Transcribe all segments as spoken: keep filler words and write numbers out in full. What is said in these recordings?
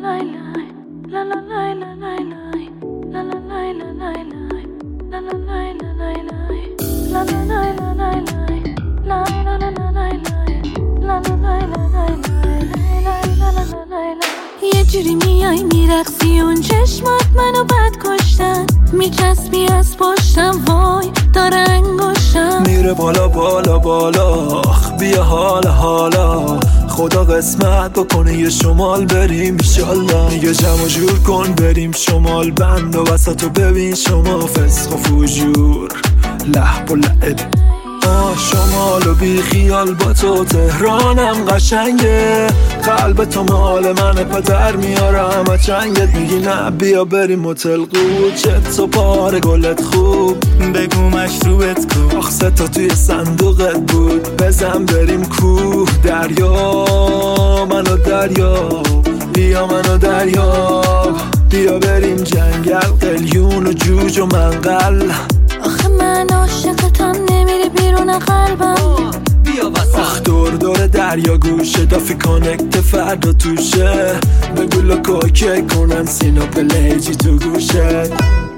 یه جوری میای میرقصی اون چشمات منو بد کشتن، میچسبی از پشتم وای داره انگشتم میره بالا بالا بالا. آخ بیا حالا حالا خدا قسمت بکنه یه شمال بریم ایشالله. میگه جمع جور کن بریم شمال بند و وسطو ببین شما فسق و فجور لحب و لعب. آه شمال و بی خیال با تو تهرانم قشنگه، قلب تو مال منه پدر میاره همه چنگت. میگی نه بیا بریم هتل قوچت و پاره گلت خوب بگو مشروبت کو. آخ سه تا توی صندوقت بود بزن بریم کوه دریا منو دریا بیا منو دریاب بیا بریم جنگل قلیون و جوج و منقل. آخه من عاشقتم نمیری بیرون قلبم بیا واسه. آخ دور دور دریا گوشه دافی کانکت فردا توشه بگو لکو که کنن سینا پلیجی تو گوشه.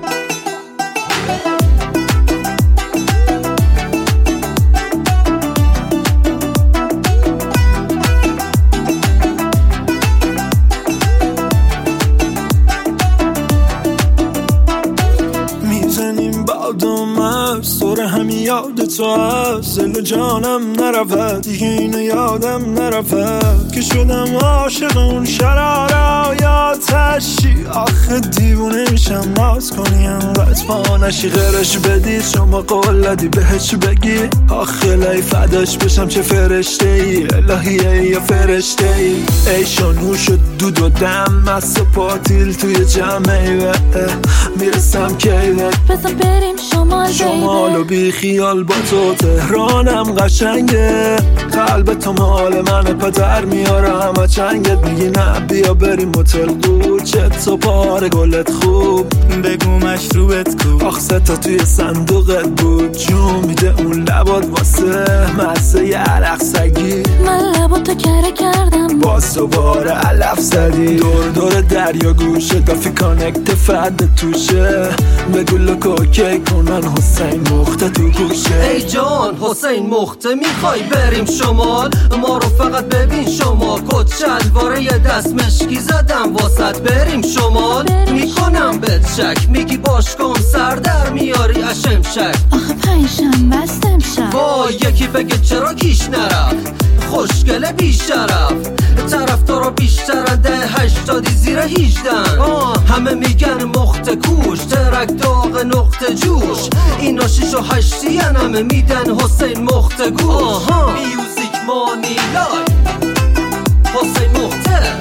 سر همی یاد تو هست دل و جانم نرفت دیگه اینو یادم نرفت که شدم عاشق اون شرارا یا تشی. آخه دیوونه میشم ناز کنی انقدر پا نشی غیرش بدی شما قول دادی بهش بگی آخه لای فداش بشم چه فرشته ای الهیه یا فرشته ای. ای شانوش و دود و دم مست و پاتیل توی جمعه میرسم که بزن بریم شمال شمال و بی خیال با تو تهرانم قشنگه، قلب تو مال منه پدر میاره همه چنگت. میگی نه بیا بریم هتل قوچت و پاره گلت خوب بگو مشروبت کو. آخ سه تا توی صندوقت بود جون میده اون لبات واسه مزه ی عرق سگی. من لباتو کره کردم باز دوباره علف زدی دور دور دریا گوشه دافی کانکت فرد توشه بگو لکو که کنن حسین مخته تو گوشه. ای جان حسین مخته میخوای بریم شمال ما رو فقط ببین شما کت شلواره یه دست مشکی زدم واسط بریم شمال میکنم بهت شک میگی باش کن سر در میاری اشم شک. آخه پنجشنبه است امشب وای یکی بگه چرا کیش نرفت خوشگله بیشرف طرفدارا بیشتر ده هشتادی زیر هیجدن همه میگن مخت کوش ترک داغ نقطه جوش اینا شیش و هشتی همه میدن حسین مخت گوش میوزیک مانی لای حسین مخته